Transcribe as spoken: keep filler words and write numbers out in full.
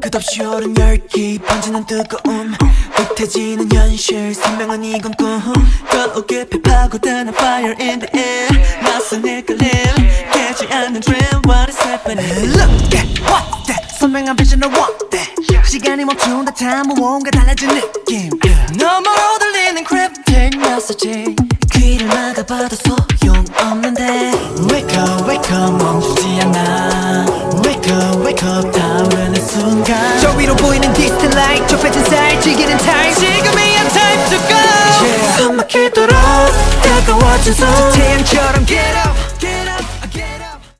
끝없이 오른 열기 번지는 뜨거움 흩어지는 현실 선명한 이건 꿈 거울에 파고드는 fire in the air 낯선 헷갈림 깨지 않는 dream what is happening Look at what that 선명한 vision of what that 시간이 멈춘 듯한 무언가 달라진 느낌 너머로 들리는 cryptic message 귀를 막아봐도 소용없는데 Wake up wake up 멈추지 않아 Wake up wake up 타오르는 순간 저 위로 보이는 distant light 좁혀진 사이 즐기는 time 지금이야 time to go yeah. 숨 막히도록 다가워진 손 태양처럼 get up